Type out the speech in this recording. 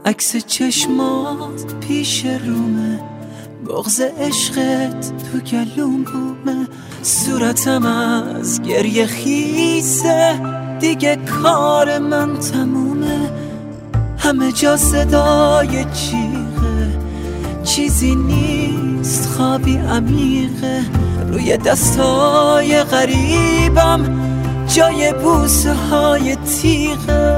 عکس چشمات پیش رومه، بغض عشقت تو گلوم بومه، صورتم از گریه خیسه، دیگه کار من تمومه. همه جا صدای جیغه، چیزی نیست خوابی عمیقه، روی دستای غریبم جای بوسه های تیغه.